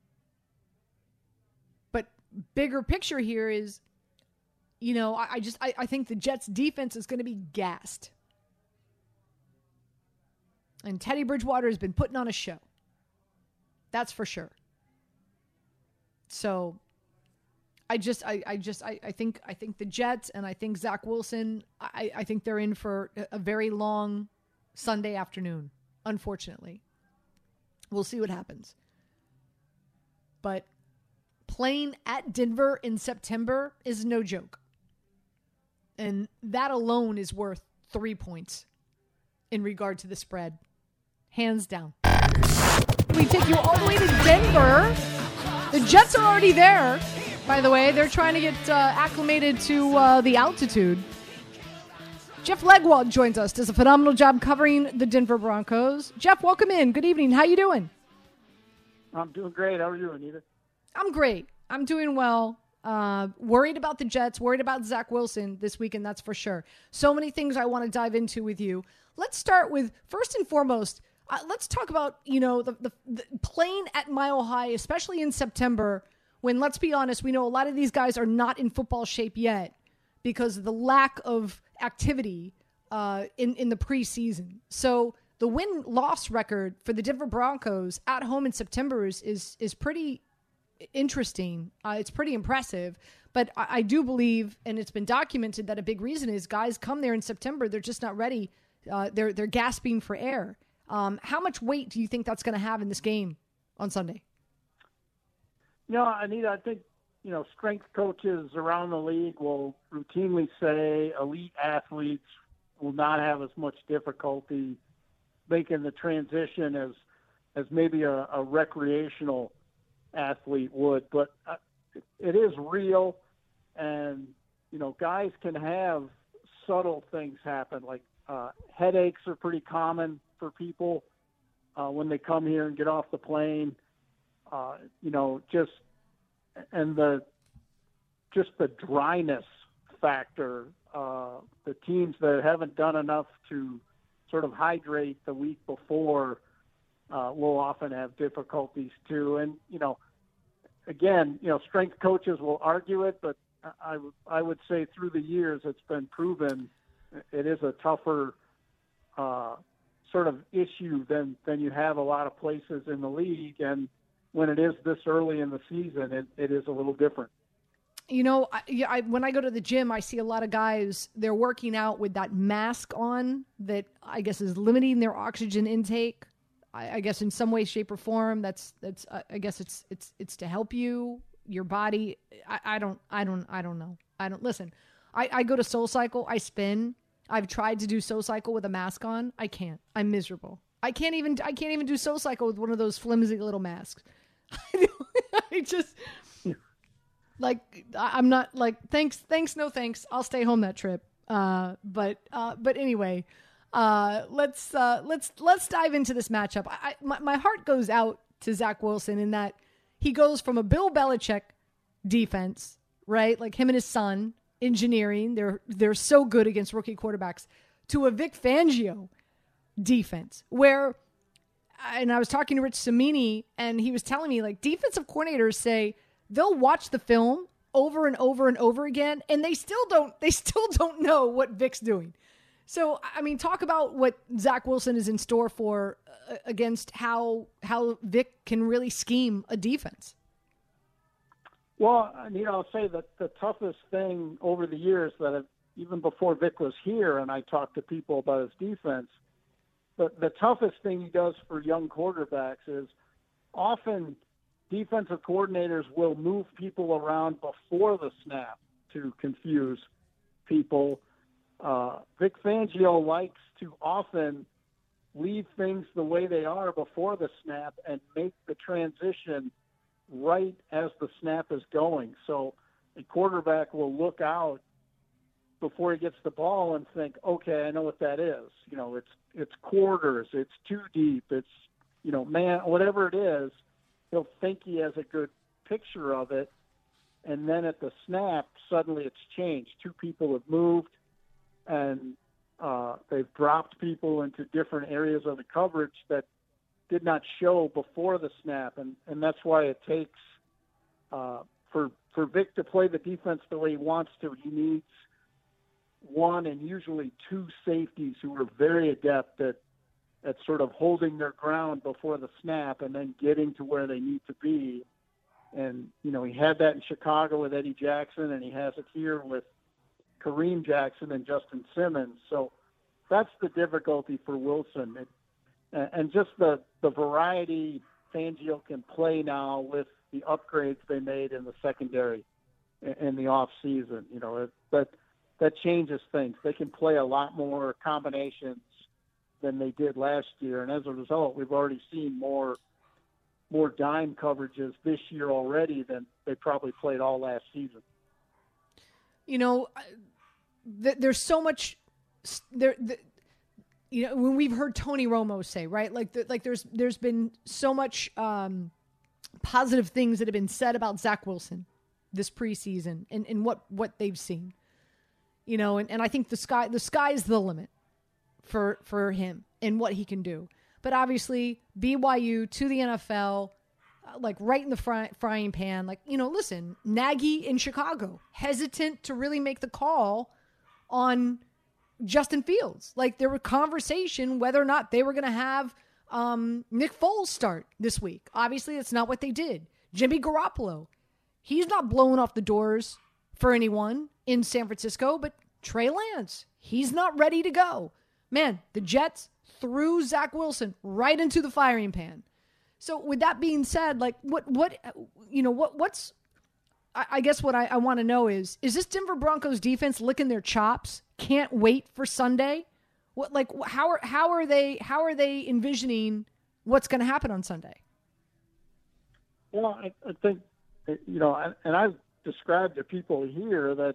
But bigger picture here is, I think the Jets defense is going to be gassed. And Teddy Bridgewater has been putting on a show. That's for sure. So I think the Jets and I think Zach Wilson, I think they're in for a very long Sunday afternoon, unfortunately. We'll see what happens. But playing at Denver in September is no joke. And that alone is worth 3 points in regard to the spread. Hands down. We take you all the way to Denver. The Jets are already there, by the way. They're trying to get acclimated to the altitude. Jeff Legwold joins us. Does a phenomenal job covering the Denver Broncos. Jeff, welcome in. Good evening. How you doing? I'm doing great. How are you, Anita? I'm great. I'm doing well. Worried about the Jets, worried about Zach Wilson this weekend, that's for sure. So many things I want to dive into with you. Let's start with, first and foremost, let's talk about, the playing at Mile High, especially in September, when, let's be honest, we know a lot of these guys are not in football shape yet because of the lack of activity in the preseason. So the win-loss record for the Denver Broncos at home in September is pretty interesting. It's pretty impressive. But I do believe, and it's been documented, that a big reason is guys come there in September, they're just not ready. They're gasping for air. How much weight do you think that's going to have in this game on Sunday? Anita, I think, strength coaches around the league will routinely say elite athletes will not have as much difficulty making the transition as maybe a recreational athlete would. But it is real, and, guys can have subtle things happen, like headaches are pretty common for people when they come here and get off the plane. Just the dryness factor. The teams that haven't done enough to sort of hydrate the week before will often have difficulties too. And again, strength coaches will argue it, but I would say through the years it's been proven it is a tougher sort of issue than you have a lot of places in the league. And when it is this early in the season, it is a little different. When I go to the gym, I see a lot of guys, they're working out with that mask on that I guess is limiting their oxygen intake. I guess in some way, shape, or form, that's I guess it's to help your body. I don't know. Listen. I go to SoulCycle. I spin. I've tried to do SoulCycle with a mask on. I can't. I'm miserable. I can't even do SoulCycle with one of those flimsy little masks. I just I'm not thanks, no thanks. I'll stay home that trip. But anyway, let's dive into this matchup. My heart goes out to Zach Wilson in that he goes from a Bill Belichick defense, right? Like him and his son engineering. They're so good against rookie quarterbacks, to a Vic Fangio defense where, and I was talking to Rich Cimini and he was telling me defensive coordinators say they'll watch the film over and over and over again and they still don't know what Vic's doing. So, I mean, talk about what Zach Wilson is in store for against how Vic can really scheme a defense. Well, I'll say that the toughest thing over the years even before Vic was here and I talked to people about his defense, the toughest thing he does for young quarterbacks is often defensive coordinators will move people around before the snap to confuse people. Vic Fangio likes to often leave things the way they are before the snap and make the transition right as the snap is going. So a quarterback will look out before he gets the ball and think, okay, I know what that is. It's quarters, it's too deep, it's, whatever it is, he'll think he has a good picture of it. and then at the snap, suddenly it's changed. Two people have moved, and they've dropped people into different areas of the coverage that did not show before the snap, and that's why it takes for Vic to play the defense the way he wants to. He needs one and usually two safeties who are very adept at sort of holding their ground before the snap and then getting to where they need to be. And, you know, he had that in Chicago with Eddie Jackson, and he has it here with Kareem Jackson and Justin Simmons. So that's the difficulty for Wilson. And just the variety Fangio can play now with the upgrades they made in the secondary in the off season. You know, that changes things. They can play a lot more combinations than they did last year, and as a result, we've already seen more dime coverages this year already than they probably played all last season. You know, there's so much there. You know, when we've heard Tony Romo say, right, there's been so much positive things that have been said about Zach Wilson this preseason and what they've seen. You know, and I think the sky's the limit for him and what he can do. But obviously, BYU to the NFL, like right in the frying pan. Like, you know, listen, Nagy in Chicago, hesitant to really make the call on Justin Fields. Like, there was conversation whether or not they were going to have Nick Foles start this week. Obviously, that's not what they did. Jimmy Garoppolo, he's not blowing off the doors for anyone in San Francisco, but Trey Lance, he's not ready to go. Man, the Jets threw Zach Wilson right into the firing pan. So with that being said, like what's I guess what I want to know is this Denver Broncos defense licking their chops? Can't wait for Sunday? How are they envisioning what's going to happen on Sunday? Well, I think, you know, and I've described to people here that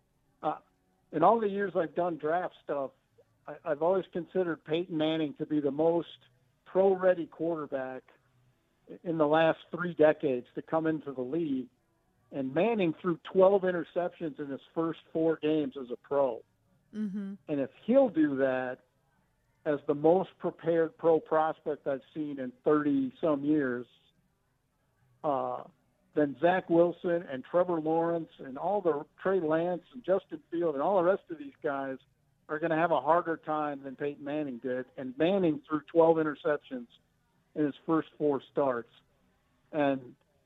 in all the years I've done draft stuff, I've always considered Peyton Manning to be the most pro-ready quarterback in the last 3 decades to come into the league. And Manning threw 12 interceptions in his first 4 games as a pro. Mm-hmm. And if he'll do that as the most prepared pro prospect I've seen in 30-some years, then Zach Wilson and Trevor Lawrence and all the Trey Lance and Justin Field and all the rest of these guys are going to have a harder time than Peyton Manning did. And Manning threw 12 interceptions in his first 4 starts. And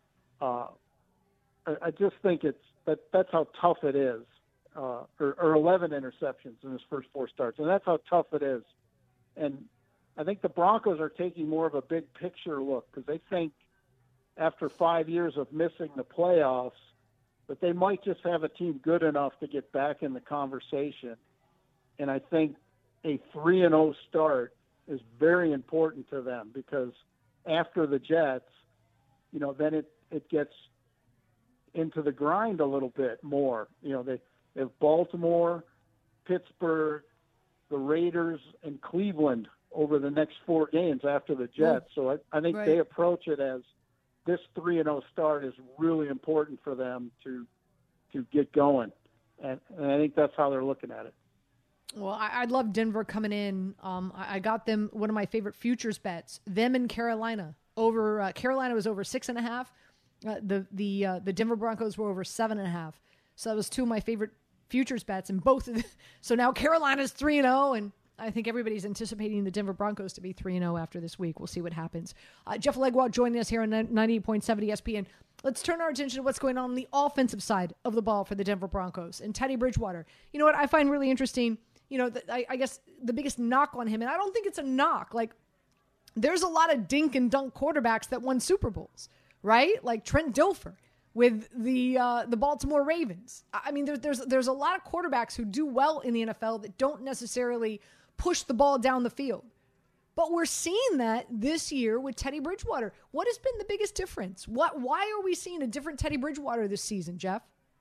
I just think that's how tough it is, or 11 interceptions in his first 4 starts. And that's how tough it is. And I think the Broncos are taking more of a big picture look because they think after 5 years of missing the playoffs that they might just have a team good enough to get back in the conversation. And I think a 3-0 start is very important to them because after the Jets, you know, then it gets into the grind a little bit more. You know, they have Baltimore, Pittsburgh, the Raiders, and Cleveland over the next 4 games after the Jets. So I think they approach it as this 3-0 start is really important for them to get going. And I think that's how they're looking at it. Well, I love Denver coming in. I got them one of my favorite futures bets. Them in Carolina over. Carolina was over 6.5. The Denver Broncos were over 7.5. So that was 2 of my favorite futures bets, and both of them. So now Carolina's 3-0, and I think everybody's anticipating the Denver Broncos to be 3-0 after this week. We'll see what happens. Jeff Legwold joining us here on 98.7 ESPN. Let's turn our attention to what's going on the offensive side of the ball for the Denver Broncos and Teddy Bridgewater. You know what I find really interesting? You know, I guess the biggest knock on him, and I don't think it's a knock. Like, there's a lot of dink and dunk quarterbacks that won Super Bowls, right? Like Trent Dilfer with the Baltimore Ravens. I mean, there's a lot of quarterbacks who do well in the NFL that don't necessarily push the ball down the field. But we're seeing that this year with Teddy Bridgewater. What has been the biggest difference? Why are we seeing a different Teddy Bridgewater this season, Jeff?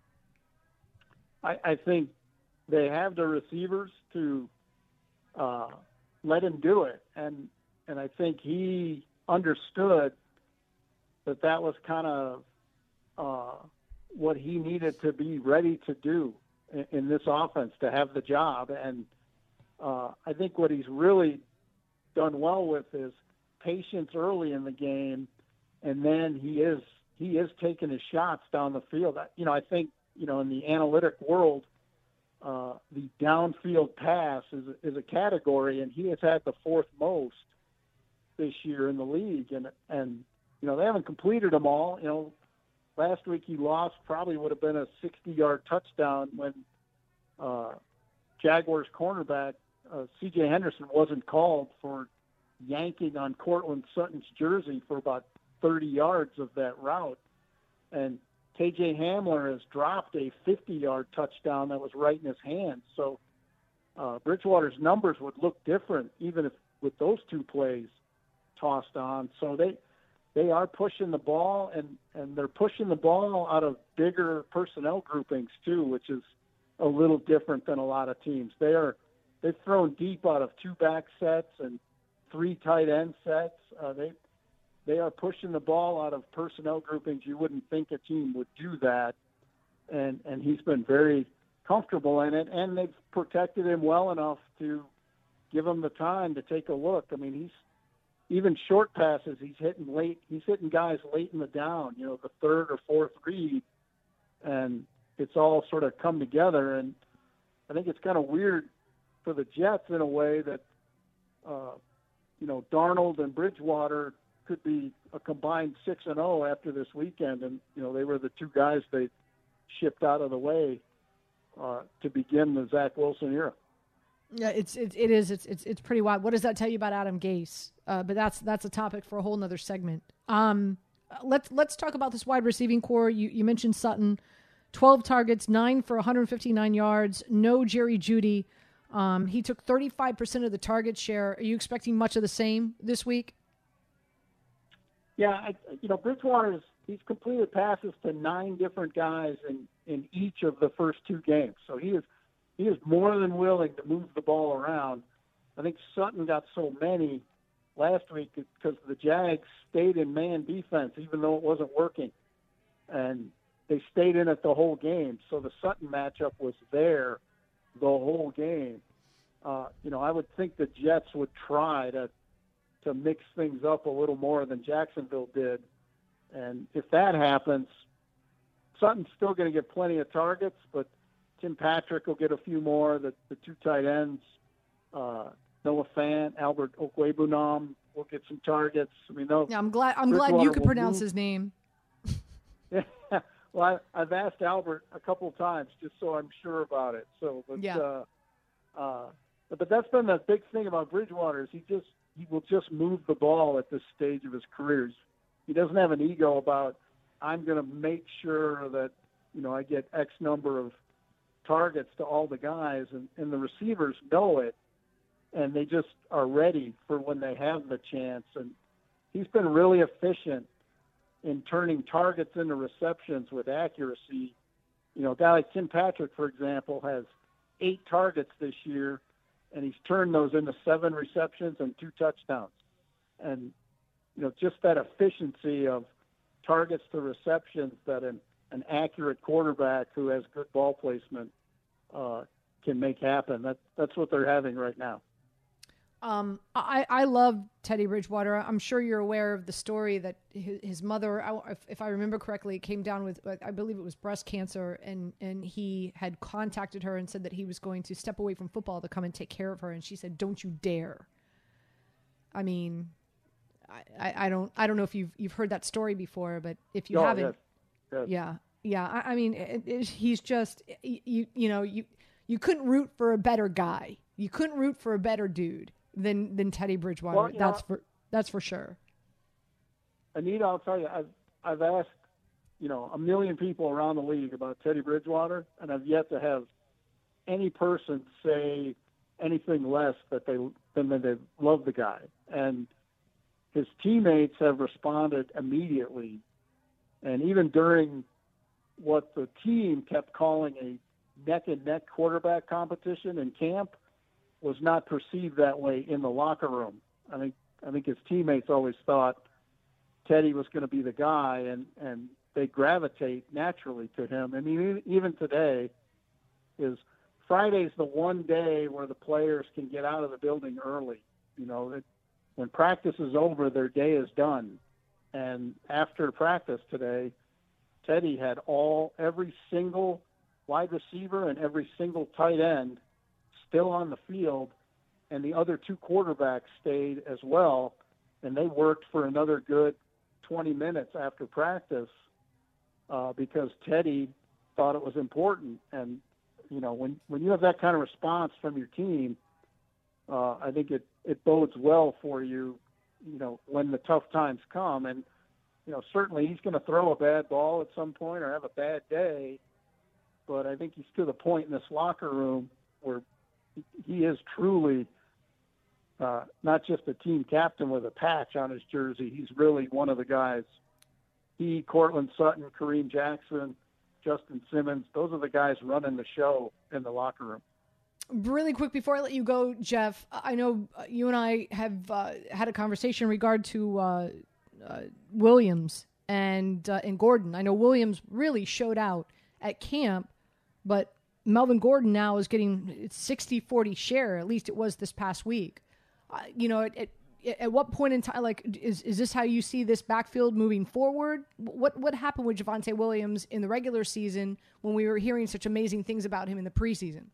I think they have the receivers to let him do it. And I think he understood that was kind of what he needed to be ready to do in this offense to have the job. And I think what he's really done well with is patience early in the game, and then he is taking his shots down the field. I think in the analytic world, the downfield pass is a category, and he has had the fourth most this year in the league, and they haven't completed them all. Last week he lost, probably would have been a 60-yard touchdown when Jaguars cornerback C.J. Henderson wasn't called for yanking on Cortland Sutton's jersey for about 30 yards of that route. And K.J. Hamler has dropped a 50-yard touchdown that was right in his hands. So Bridgewater's numbers would look different even if with those two plays tossed on. So they are pushing the ball, and they're pushing the ball out of bigger personnel groupings too, which is a little different than a lot of teams. They've thrown deep out of 2 back sets and 3 tight end sets. They are pushing the ball out of personnel groupings. You wouldn't think a team would do that, and he's been very comfortable in it, and they've protected him well enough to give him the time to take a look. I mean, he's even short passes, he's hitting late. He's hitting guys late in the down, the third or fourth read, and it's all sort of come together. And I think it's kind of weird for the Jets in a way that, Darnold and Bridgewater could be a combined 6-0 after this weekend, and they were the 2 guys they shipped out of the way to begin the Zach Wilson era. Yeah, it is. It's pretty wild. What does that tell you about Adam Gase? But that's a topic for a whole nother segment. Let's talk about this wide receiving core. You mentioned Sutton, 12 targets, 9 for 159 yards. No Jerry Jeudy. He took 35% of the target share. Are you expecting much of the same this week? Yeah, Bridgewater he's completed passes to 9 different guys in each of the first 2 games. So he is more than willing to move the ball around. I think Sutton got so many last week because the Jags stayed in man defense, even though it wasn't working. And they stayed in it the whole game. So the Sutton matchup was there the whole game. I would think the Jets would try to mix things up a little more than Jacksonville did. And if that happens, Sutton's still going to get plenty of targets, but Tim Patrick will get a few more. The 2 tight ends, Noah Fant, Albert Okwuegbunam will get some targets. I mean, I'm glad you could pronounce his name. Yeah. Well, I've asked Albert a couple of times just so I'm sure about it. So, but that's been the big thing about Bridgewater is he will just move the ball at this stage of his career. He doesn't have an ego about I'm going to make sure that I get X number of targets to all the guys, and the receivers know it, and they just are ready for when they have the chance. And he's been really efficient in turning targets into receptions with accuracy. A guy like Tim Patrick, for example, has 8 targets this year, and he's turned those into 7 receptions and 2 touchdowns. And, just that efficiency of targets to receptions that an accurate quarterback who has good ball placement can make happen. That's what they're having right now. I love Teddy Bridgewater. I'm sure you're aware of the story that his mother, if I remember correctly, came down with, I believe it was breast cancer, and he had contacted her and said that he was going to step away from football to come and take care of her, and she said, "Don't you dare." I mean, I don't know if you've heard that story before, but if you haven't, yes. Yeah. I mean, he's just you couldn't root for a better guy. You couldn't root for a better dude than Teddy Bridgewater. Well, that's for sure. Anita, I'll tell you, I've asked a million people around the league about Teddy Bridgewater, and I've yet to have any person say anything less than they love the guy. And his teammates have responded immediately, and even during what the team kept calling a neck-and-neck quarterback competition in camp was not perceived that way in the locker room. I think his teammates always thought Teddy was going to be the guy, and they gravitate naturally to him. I mean, even today is Friday's the one day where the players can get out of the building early. You know, when practice is over, their day is done. And after practice today, Teddy had every single wide receiver and every single tight end still on the field, and the other two quarterbacks stayed as well, and they worked for another good 20 minutes after practice because Teddy thought it was important. And, you know, when you have that kind of response from your team, I think it bodes well for you, you know, when the tough times come. And, you know, certainly he's going to throw a bad ball at some point or have a bad day, but I think he's to the point in this locker room where he is truly not just a team captain with a patch on his jersey. He's really one of the guys. He, Cortland Sutton, Kareem Jackson, Justin Simmons, those are the guys running the show in the locker room. Really quick before I let you go, Jeff, I know you and I have had a conversation in regard to Williams and Gordon. I know Williams really showed out at camp, but Melvin Gordon now is getting 60-40 share, at least it was this past week. You know, at what point in time, like, is this how you see this backfield moving forward? What happened with Javonte Williams in the regular season when we were hearing such amazing things about him in the preseason?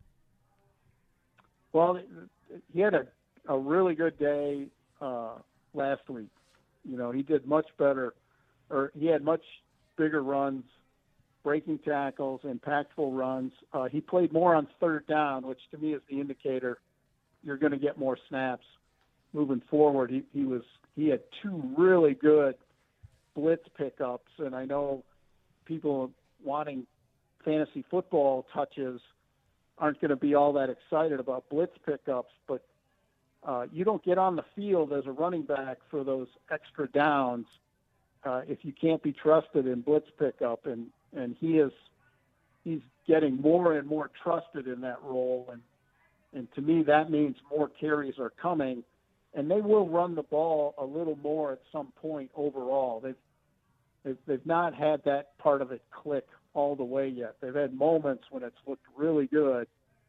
Well, he had a really good day last week. You know, he did much better, or he had much bigger runs, breaking tackles, impactful runs. He played more on third down, which to me is the indicator you're going to get more snaps moving forward. He had two really good blitz pickups, and I know people wanting fantasy football touches aren't going to be all that excited about blitz pickups, but you don't get on the field as a running back for those extra downs if you can't be trusted in blitz pickup, and he's getting more and more trusted in that role, and to me that means more carries are coming, and they will run the ball a little more at some point overall. They've not had that part of it click all the way yet. They've had moments when it's looked really good,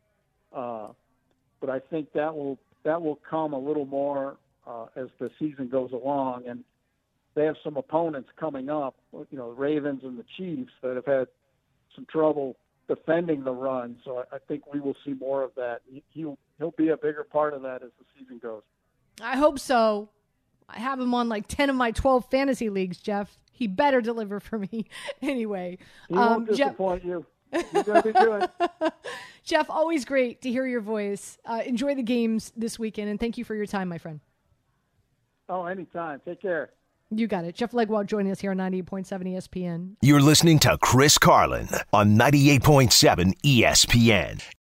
but I think that will come a little more as the season goes along. And they have some opponents coming up, you know, the Ravens and the Chiefs, that have had some trouble defending the run. So I think we will see more of that. He'll be a bigger part of that as the season goes. I hope so. I have him on like 10 of my 12 fantasy leagues, Jeff. He better deliver for me. Anyway. He won't disappoint you. You're going to be good. Jeff, always great to hear your voice. Enjoy the games this weekend, and thank you for your time, my friend. Oh, anytime. Take care. You got it. Jeff Legwold joining us here on 98.7 ESPN. You're listening to Chris Carlin on 98.7 ESPN.